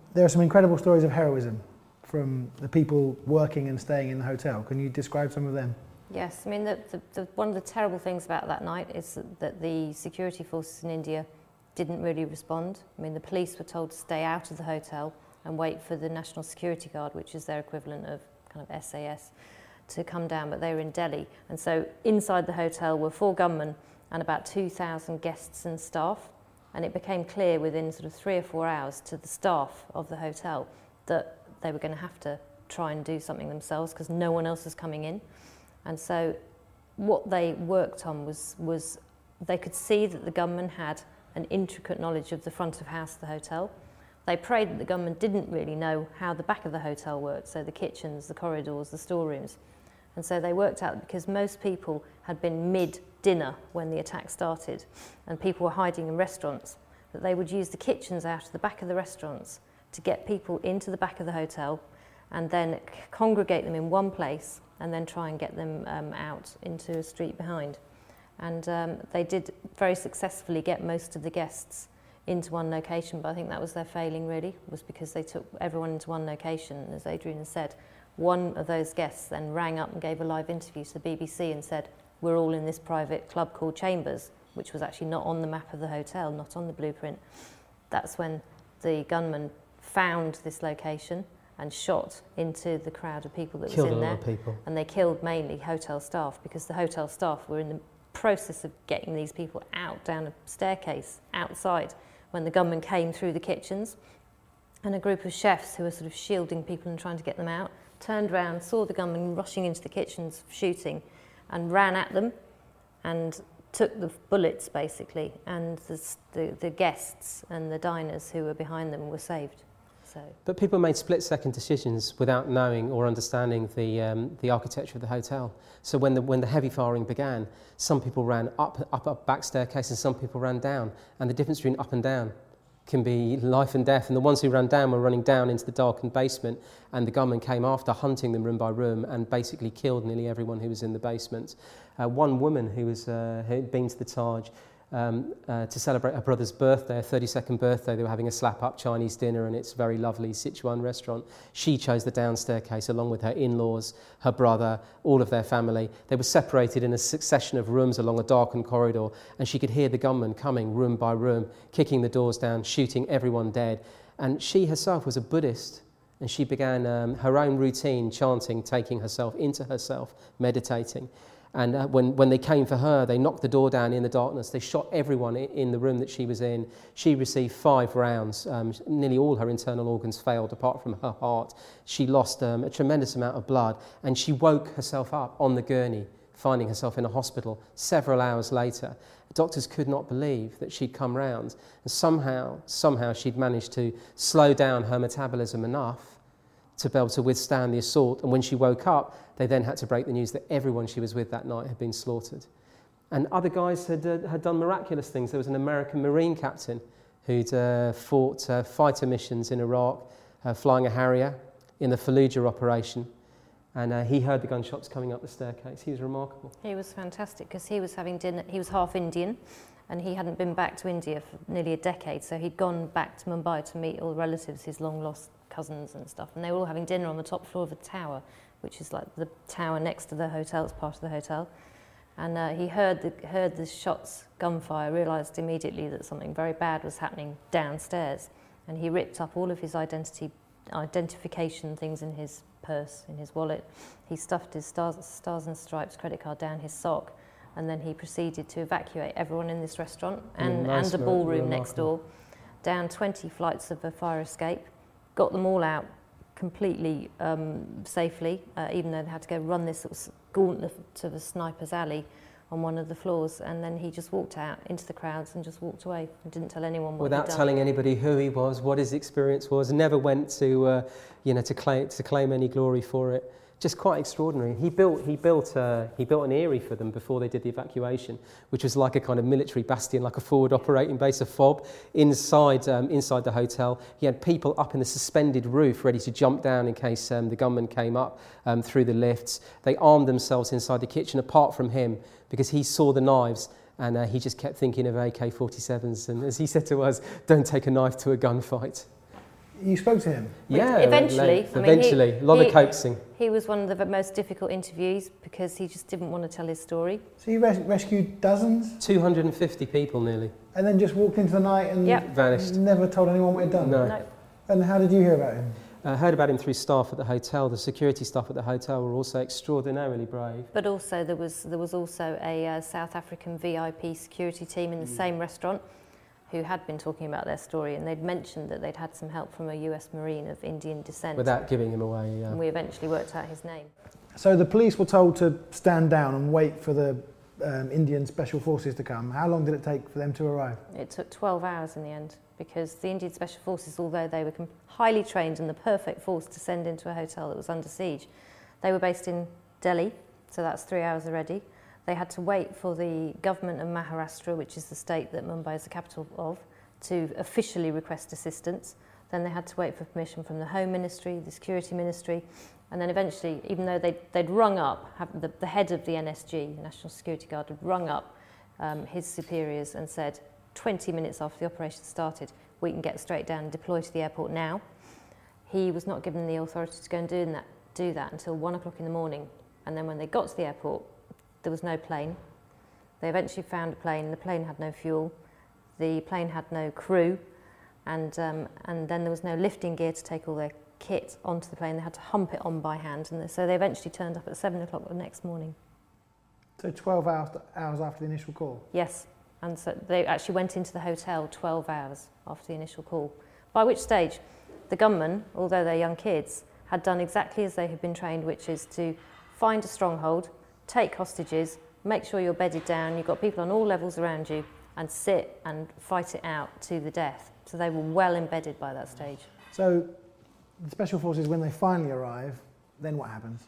there are some incredible stories of heroism from the people working and staying in the hotel. Can you describe some of them?
Yes, I mean, the, the, the, one of the terrible things about that night is that, that the security forces in India didn't really respond. I mean, the police were told to stay out of the hotel and wait for the National Security Guard, which is their equivalent of kind of S A S, to come down, but they were in Delhi. And so inside the hotel were four gunmen and about two thousand guests and staff. And it became clear within sort of three or four hours to the staff of the hotel that they were going to have to try and do something themselves because no one else was coming in. And so what they worked on was, was they could see that the gunmen had an intricate knowledge of the front of house of the hotel. They prayed that the gunmen didn't really know how the back of the hotel worked, so the kitchens, the corridors, the storerooms. And so they worked out, because most people had been mid-dinner when the attack started, and people were hiding in restaurants, that they would use the kitchens out of the back of the restaurants to get people into the back of the hotel and then c- congregate them in one place and then try and get them um, out into a street behind. And um, they did very successfully get most of the guests into one location, but I think that was their failing really, was because they took everyone into one location. And as Adrian has said, one of those guests then rang up and gave a live interview to the B B C and said, we're all in this private club called Chambers, which was actually not on the map of the hotel, not on the blueprint. That's when the gunman found this location and shot into the crowd of people that
Killed
was in
a
there.
lot of people.
And they killed mainly hotel staff, because the hotel staff were in the process of getting these people out down a staircase outside when the gunman came through the kitchens. And a group of chefs who were sort of shielding people and trying to get them out turned around, saw the gunman rushing into the kitchens shooting, and ran at them and took the bullets basically, and the, the, the guests and the diners who were behind them were saved. So.
But people made split-second decisions without knowing or understanding the um, the architecture of the hotel. So when the when the heavy firing began, some people ran up up up back staircase and some people ran down. And the difference between up and down can be life and death. And the ones who ran down were running down into the darkened basement, and the gunmen came after, hunting them room by room, and basically killed nearly everyone who was in the basement. Uh, one woman who was uh, who had been to the Taj Um, uh, to celebrate her brother's birthday, her thirty-second birthday. They were having a slap-up Chinese dinner in its very lovely Sichuan restaurant. She chose the down staircase along with her in-laws, her brother, all of their family. They were separated in a succession of rooms along a darkened corridor, and she could hear the gunmen coming room by room, kicking the doors down, shooting everyone dead. And she herself was a Buddhist, and she began um, her own routine, chanting, taking herself into herself, meditating. And uh, when, when they came for her, they knocked the door down in the darkness. They shot everyone in the room that she was in. She received five rounds. Um, nearly all her internal organs failed, apart from her heart. She lost um, a tremendous amount of blood, and she woke herself up on the gurney, finding herself in a hospital several hours later. Doctors could not believe that she'd come round. And somehow, somehow she'd managed to slow down her metabolism enough to be able to withstand the assault. And when she woke up, they then had to break the news that everyone she was with that night had been slaughtered. And other guys had uh, had done miraculous things. There was an American Marine captain who'd uh, fought uh, fighter missions in Iraq, uh, flying a Harrier in the Fallujah operation. And uh, he heard the gunshots coming up the staircase. He was remarkable.
He was fantastic, because he was having dinner. He was half Indian, and he hadn't been back to India for nearly a decade. So he'd gone back to Mumbai to meet all the relatives, his long-lost cousins and stuff. And they were all having dinner on the top floor of a tower, which is like the tower next to the hotel. It's part of the hotel. And uh, he heard the heard the shots, gunfire, realised immediately that something very bad was happening downstairs. And he ripped up all of his identity identification things in his purse, in his wallet. He stuffed his Stars, Stars and Stripes credit card down his sock, and then he proceeded to evacuate everyone in this restaurant and,
nice,
and the ballroom
remarkable.
next door, down twenty flights of a fire escape, got them all out completely um, safely, uh, even though they had to go run this sort of gauntlet to the sniper's alley on one of the floors, and then he just walked out into the crowds and just walked away and didn't tell anyone what
Without
he'd done.
telling anybody who he was, what his experience was, never went to, uh, you know, to claim to claim any glory for it. Just quite extraordinary. He built he built uh, he built an eyrie for them before they did the evacuation, which was like a kind of military bastion, like a forward operating base, a fob inside um, inside the hotel. He had people up in the suspended roof ready to jump down in case um, the gunmen came up um, through the lifts. They armed themselves inside the kitchen, apart from him, because he saw the knives. And uh, he just kept thinking of A K forty-sevens. And as he said to us, don't take a knife to a gunfight.
You spoke to him?
Yeah,
eventually.
like,
I mean,
eventually,
he,
a lot
he,
of coaxing.
He was one of the most difficult interviews because he just didn't want to tell his story.
So you res- rescued dozens?
two hundred fifty people nearly.
And then just walked into the night and
Yep.
Vanished.
never told anyone what he'd done?
No.
No.
And how did you hear about him?
I heard about him through staff at the hotel. The security staff at the hotel were also extraordinarily brave.
But also there was there was also a uh, South African V I P security team in the mm. same restaurant who had been talking about their story, and they'd mentioned that they'd had some help from a U S Marine of Indian descent.
Without giving him away, yeah.
And we eventually worked out his name.
So the police were told to stand down and wait for the um, Indian Special Forces to come. How long did it take for them to arrive?
It took twelve hours in the end, because the Indian Special Forces, although they were highly trained and the perfect force to send into a hotel that was under siege, they were based in Delhi, so that's three hours already. They had to wait for the government of Maharashtra, which is the state that Mumbai is the capital of, to officially request assistance. Then they had to wait for permission from the Home Ministry, the Security Ministry, and then eventually, even though they'd, they'd rung up, have the, the head of the N S G, National Security Guard, had rung up um, his superiors and said, twenty minutes after the operation started, we can get straight down and deploy to the airport now. He was not given the authority to go and do that, do that until one o'clock in the morning. And then when they got to the airport, there was no plane. They eventually found a plane. The plane had no fuel. The plane had no crew. And, um, and then there was no lifting gear to take all their kit onto the plane. They had to hump it on by hand. And so they eventually turned up at seven o'clock the next morning.
So twelve hours, hours after the initial call?
Yes. And so they actually went into the hotel twelve hours after the initial call. By which stage, the gunmen, although they're young kids, had done exactly as they had been trained, which is to find a stronghold, take hostages, make sure you're bedded down, you've got people on all levels around you, and sit and fight it out to the death. So they were well embedded by that stage.
So the Special Forces, when they finally arrive, then what happens?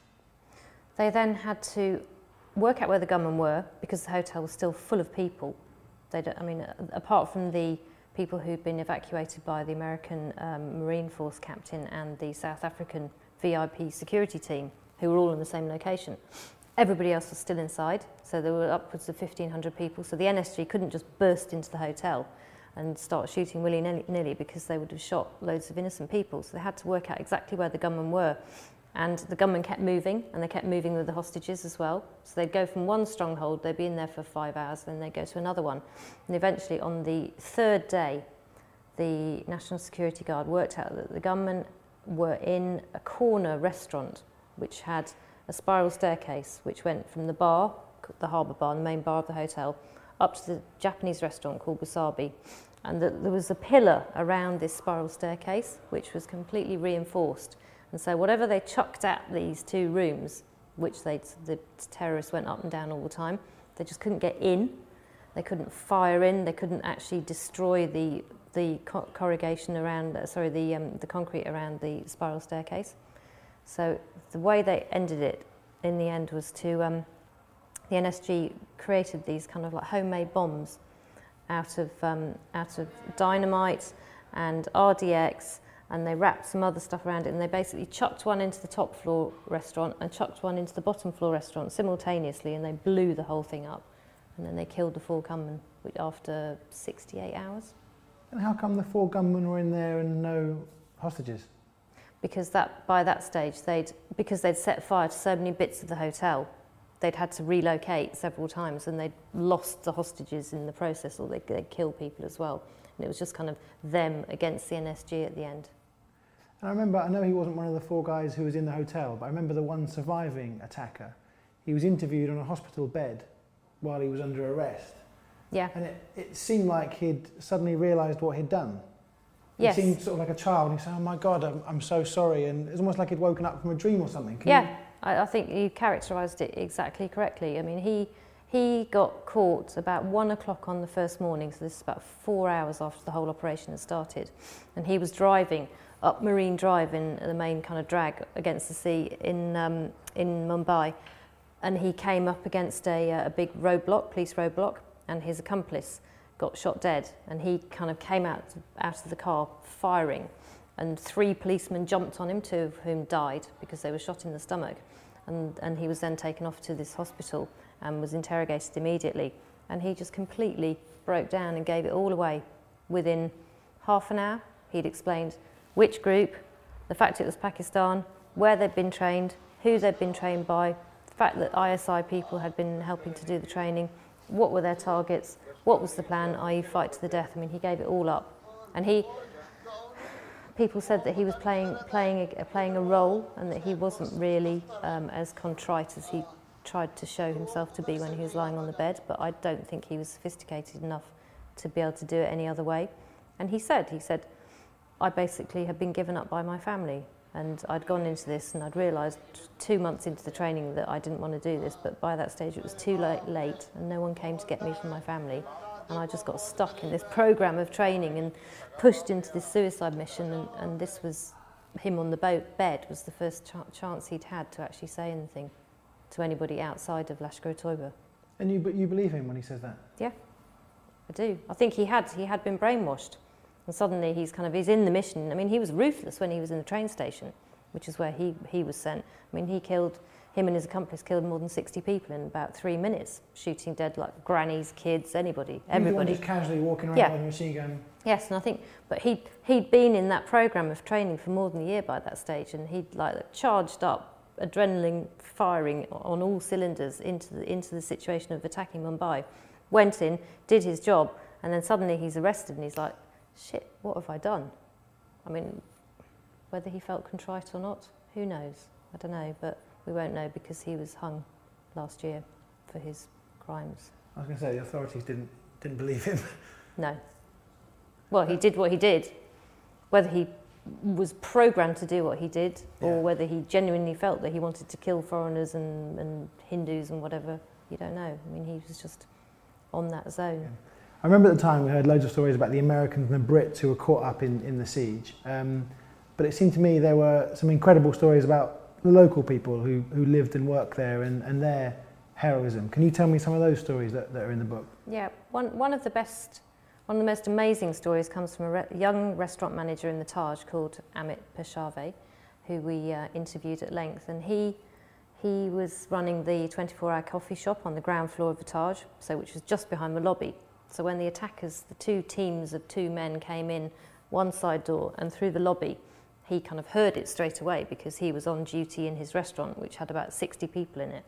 They then had to work out where the gunmen were, because the hotel was still full of people. They don't, I mean, apart from the people who'd been evacuated by the American um, Marine Force captain and the South African V I P security team, who were all in the same location, everybody else was still inside. So there were upwards of fifteen hundred people. So the N S G couldn't just burst into the hotel and start shooting willy-nilly, because they would have shot loads of innocent people. So they had to work out exactly where the gunmen were. And the gunmen kept moving, and they kept moving with the hostages as well. So they'd go from one stronghold, they'd be in there for five hours, then they'd go to another one. And eventually, on the third day, the National Security Guard worked out that the gunmen were in a corner restaurant, which had a spiral staircase, which went from the bar, the harbour bar, the main bar of the hotel, up to the Japanese restaurant called Wasabi. And that there was a pillar around this spiral staircase, which was completely reinforced. And so whatever they chucked at these two rooms, which they, the terrorists went up and down all the time, they just couldn't get in. They couldn't fire in. They couldn't actually destroy the the co- corrugation around, uh, sorry, the um, the concrete around the spiral staircase. So the way they ended it in the end was to, um, the N S G created these kind of like homemade bombs out of um, out of dynamite and R D X, and they wrapped some other stuff around it, and they basically chucked one into the top floor restaurant and chucked one into the bottom floor restaurant simultaneously, and they blew the whole thing up. And then they killed the four gunmen after sixty-eight hours.
And how come the four gunmen were in there and no hostages?
Because that by that stage, they'd because they'd set fire to so many bits of the hotel, they'd had to relocate several times, and they'd lost the hostages in the process, or they'd, they'd kill people as well. And it was just kind of them against the N S G at the end.
And I remember, I know he wasn't one of the four guys who was in the hotel, but I remember the one surviving attacker. He was interviewed on a hospital bed while he was under arrest.
Yeah.
And it, it seemed like he'd suddenly realised what he'd done.
Yes.
He seemed sort of like a child. He said, oh my God, I'm, I'm so sorry. And it's almost like he'd woken up from a dream or something. Can
yeah,
you...
I, I think you characterised it exactly correctly. I mean, he he got caught about one o'clock on the first morning, so this is about four hours after the whole operation had started. And he was driving up Marine Drive in the main kind of drag against the sea in um, in Mumbai. And he came up against a, a big roadblock, police roadblock, and his accomplice got shot dead. And he kind of came out, out of the car firing, and three policemen jumped on him, two of whom died because they were shot in the stomach. And, and he was then taken off to this hospital and was interrogated immediately. And he just completely broke down and gave it all away. Within half an hour, he'd explained which group, the fact it was Pakistan, where they'd been trained, who they'd been trained by, the fact that I S I people had been helping to do the training, what were their targets, what was the plan, that is fight to the death. I mean, he gave it all up. And he, people said that he was playing, playing, a, playing a role and that he wasn't really um, as contrite as he tried to show himself to be when he was lying on the bed, but I don't think he was sophisticated enough to be able to do it any other way. And he said, he said, I basically had been given up by my family. And I'd gone into this and I'd realised two months into the training that I didn't want to do this, but by that stage it was too late, late and no one came to get me from my family. And I just got stuck in this programme of training and pushed into this suicide mission, and, and this was him on the boat bed was the first ch- chance he'd had to actually say anything to anybody outside of Lashkar-e-Toiba.
And you, but you believe him when he says that?
Yeah, I do. I think he had, he had been brainwashed. And suddenly he's kind of, he's in the mission. I mean, he was ruthless when he was in the train station, which is where he, he was sent. I mean, he killed, him and his accomplice killed more than sixty people in about three minutes, shooting dead like grannies, kids, anybody, everybody.
Just casually walking around
yeah.
with a machine gun.
Yes, and I think, but he'd, he'd been in that programme of training for more than a year by that stage, and he'd like charged up, adrenaline firing on all cylinders into the, into the situation of attacking Mumbai. Went in, did his job, and then suddenly he's arrested and he's like, shit, what have I done? I mean, whether he felt contrite or not, who knows? I don't know, but we won't know because he was hung last year for his crimes.
I was going to say, the authorities didn't didn't believe him.
No. Well, he did what he did. Whether he was programmed to do what he did, yeah. or whether he genuinely felt that he wanted to kill foreigners and, and Hindus and whatever, you don't know. I mean, he was just on that zone.
Yeah. I remember at the time we heard loads of stories about the Americans and the Brits who were caught up in, in the siege. Um, but it seemed to me there were some incredible stories about the local people who, who lived and worked there and, and their heroism. Can you tell me some of those stories that, that are in the book?
Yeah, one, one of the best, one of the most amazing stories comes from a re- young restaurant manager in the Taj called Amit Peshave, who we uh, interviewed at length. And he he was running the twenty-four hour coffee shop on the ground floor of the Taj, so which was just behind the lobby. So when the attackers, the two teams of two men came in one side door and through the lobby, he kind of heard it straight away because he was on duty in his restaurant, which had about sixty people in it.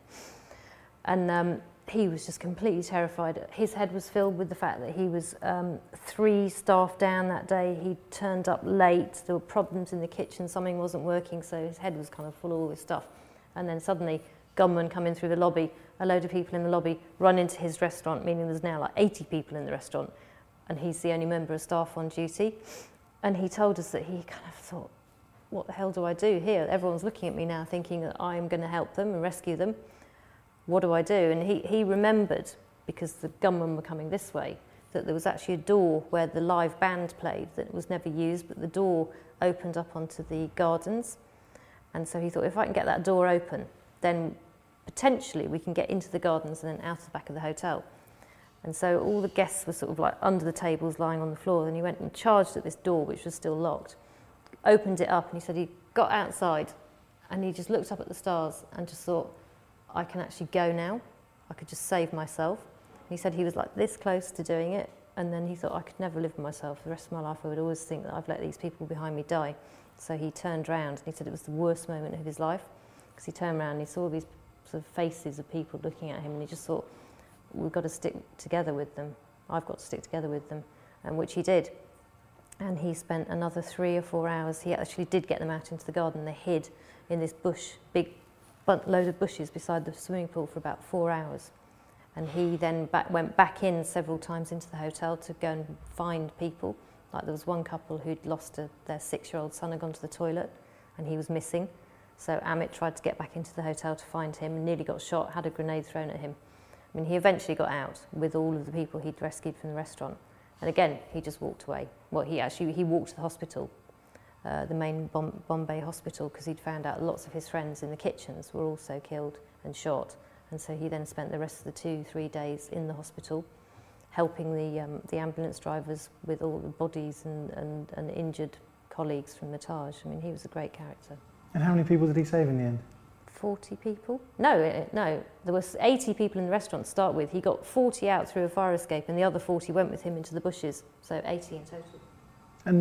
And um, he was just completely terrified. His head was filled with the fact that he was um, three staff down that day. He turned up late. There were problems in the kitchen. Something wasn't working, so his head was kind of full of all this stuff. And then suddenly, gunmen come in through the lobby, a load of people in the lobby run into his restaurant, meaning there's now like eighty people in the restaurant, and he's the only member of staff on duty. And he told us that he kind of thought, what the hell do I do here? Everyone's looking at me now thinking that I'm going to help them and rescue them. What do I do? And he, he remembered, because the gunmen were coming this way, that there was actually a door where the live band played that was never used, but the door opened up onto the gardens. And so he thought, if I can get that door open, then potentially we can get into the gardens and then out the back of the hotel. And so all the guests were sort of like under the tables lying on the floor, and he went and charged at this door, which was still locked, opened it up, and he said he got outside and he just looked up at the stars and just thought, I can actually go now. I could just save myself. And he said he was like this close to doing it, and then he thought, I could never live with myself. The rest of my life I would always think that I've let these people behind me die. So he turned round and he said it was the worst moment of his life, because he turned around and he saw these sort of faces of people looking at him, and he just thought, we've got to stick together with them. I've got to stick together with them, and which he did. And he spent another three or four hours. He actually did get them out into the garden. They hid in this bush, big load of bushes beside the swimming pool for about four hours. And he then back, went back in several times into the hotel to go and find people. Like there was one couple who'd lost a, their six-year-old son had gone to the toilet and he was missing. So Amit tried to get back into the hotel to find him and nearly got shot, had a grenade thrown at him. I mean, he eventually got out with all of the people he'd rescued from the restaurant. And again, he just walked away. Well, he actually, he walked to the hospital, uh, the main Bom- Bombay hospital, because he'd found out lots of his friends in the kitchens were also killed and shot. And so he then spent the rest of the two, three days in the hospital, helping the um, the ambulance drivers with all the bodies and, and, and injured colleagues from the Taj. I mean, he was a great character.
And how many people did he save in the end?
forty people? No, no. There was eighty people in the restaurant to start with. He got forty out through a fire escape, and the other forty went with him into the bushes. So eighty in total.
And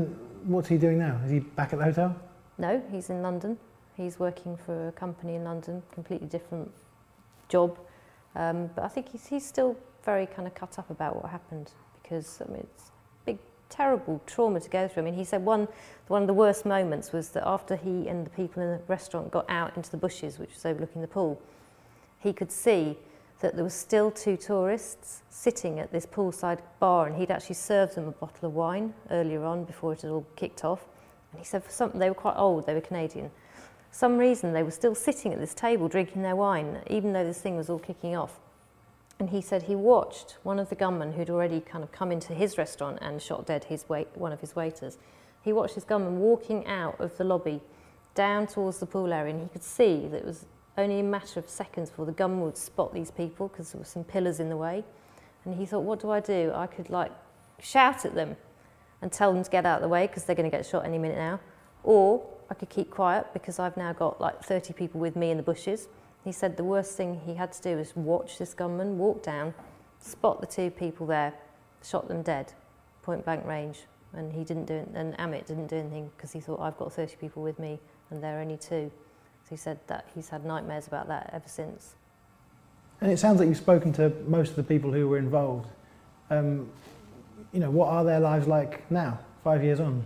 what's he doing now? Is he back at the hotel?
No, he's in London. He's working for a company in London, completely different job. Um, but I think he's, he's still very kind of cut up about what happened, because I mean, it's big, terrible trauma to go through. I mean, he said one, one of the worst moments was that after he and the people in the restaurant got out into the bushes, which was overlooking the pool, he could see that there were still two tourists sitting at this poolside bar, and he'd actually served them a bottle of wine earlier on before it had all kicked off. And he said for something, they were quite old, they were Canadian. For some reason, they were still sitting at this table drinking their wine, even though this thing was all kicking off. And he said he watched one of the gunmen who'd already kind of come into his restaurant and shot dead his wait, one of his waiters. He watched this gunman walking out of the lobby down towards the pool area, and he could see that it was only a matter of seconds before the gunman would spot these people because there were some pillars in the way. And he thought, what do I do? I could like shout at them and tell them to get out of the way because they're going to get shot any minute now. Or I could keep quiet because I've now got like thirty people with me in the bushes. He said the worst thing he had to do was watch this gunman walk down, spot the two people there, shot them dead, point blank range. And he didn't do it, and Amit didn't do anything because he thought, I've got thirty people with me and they're only two. So he said that he's had nightmares about that ever since.
And it sounds like you've spoken to most of the people who were involved. Um, you know, what are their lives like now, five years on?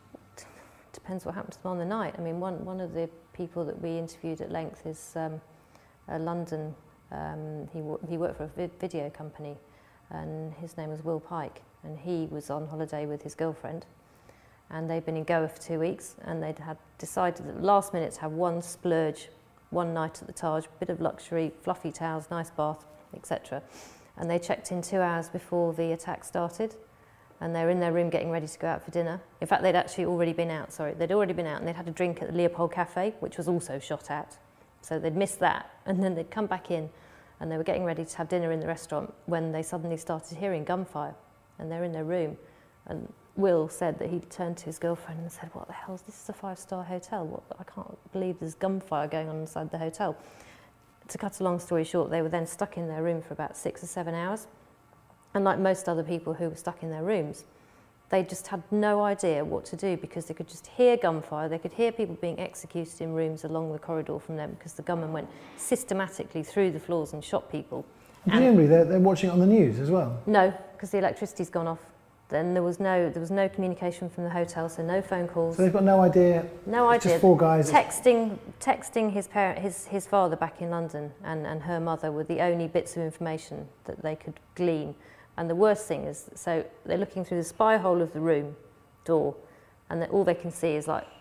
Depends what happened to them on the night. I mean, one, one of the people that we interviewed at length is um, a London, um, he, w- he worked for a vi- video company, and his name was Will Pike, and he was on holiday with his girlfriend, and they'd been in Goa for two weeks, and they'd had decided at the last minute to have one splurge, one night at the Taj, bit of luxury, fluffy towels, nice bath, et cetera. And they checked in two hours before the attack started, and they were in their room getting ready to go out for dinner. In fact, they'd actually already been out, sorry, they'd already been out, and they'd had a drink at the Leopold Cafe, which was also shot at. So they'd missed that, and then they'd come back in, and they were getting ready to have dinner in the restaurant when they suddenly started hearing gunfire, and they're in their room. And Will said that he turned to his girlfriend and said, what the hell is this? This is a five-star hotel. What? I can't believe there's gunfire going on inside the hotel. To cut a long story short, they were then stuck in their room for about six or seven hours. And like most other people who were stuck in their rooms, they just had no idea what to do because they could just hear gunfire. They could hear people being executed in rooms along the corridor from them because the gunmen went systematically through the floors and shot people.
Presumably they're, they're watching it on the news as well?
No, because the electricity's gone off. Then there was no there was no communication from the hotel, so no phone calls.
So they've got no idea.
No
it's
idea.
Just four guys.
Texting texting his parent, his his father back in London, and, and her mother were the only bits of information that they could glean. And the worst thing is, so they're looking through the spy hole of the room door, and all they can see is like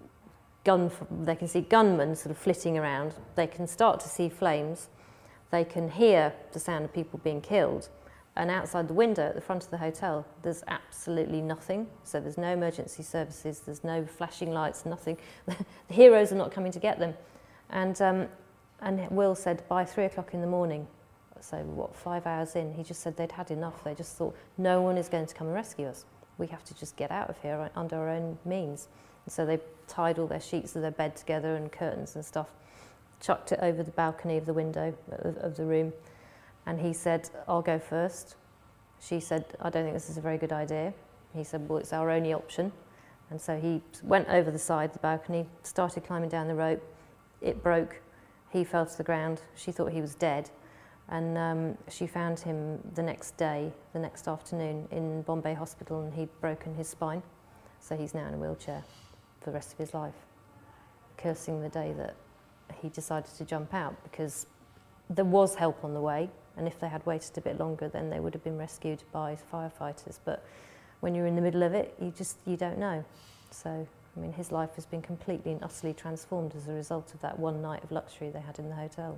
gun. They can see gunmen sort of flitting around. They can start to see flames. They can hear the sound of people being killed. And outside the window at the front of the hotel, there's absolutely nothing. So there's no emergency services, there's no flashing lights, nothing. The heroes are not coming to get them. And um, and Will said by three o'clock in the morning, so what, five hours in, he just said they'd had enough. They just thought, no one is going to come and rescue us. We have to just get out of here under our own means. And so they tied all their sheets of their bed together and curtains and stuff, chucked it over the balcony of the window of, of the room. And he said, I'll go first. She said, I don't think this is a very good idea. He said, well, it's our only option. And so he went over the side of the balcony, started climbing down the rope. It broke. He fell to the ground. She thought he was dead. And um, she found him the next day, the next afternoon, in Bombay Hospital, and he'd broken his spine. So he's now in a wheelchair for the rest of his life, cursing the day that he decided to jump out, because there was help on the way. And if they had waited a bit longer, then they would have been rescued by firefighters. But when you're in the middle of it, you just, you don't know. So, I mean, his life has been completely and utterly transformed as a result of that one night of luxury they had in the hotel.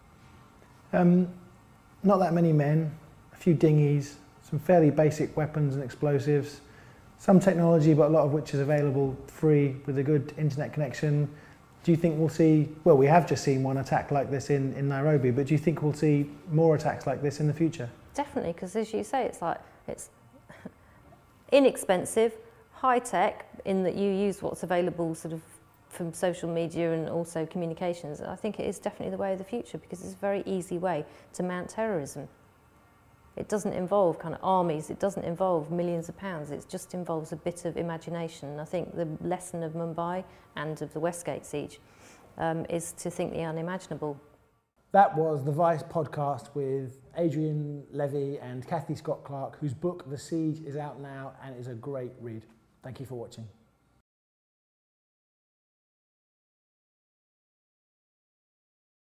Um, not that many men, a few dinghies, some fairly basic weapons and explosives, some technology, but a lot of which is available free with a good internet connection. Do you think we'll see, well, we have just seen one attack like this in, in Nairobi, but do you think we'll see more attacks like this in the future?
Definitely, because as you say, it's like, it's inexpensive, high tech, in that you use what's available sort of from social media and also communications. I think it is definitely the way of the future, because it's a very easy way to mount terrorism. It doesn't involve kind of armies, it doesn't involve millions of pounds, it just involves a bit of imagination. And I think the lesson of Mumbai and of the Westgate siege um, is to think the unimaginable.
That was the Vice podcast with Adrian Levy and Kathy Scott Clark, whose book The Siege is out now and is a great read. Thank you for watching.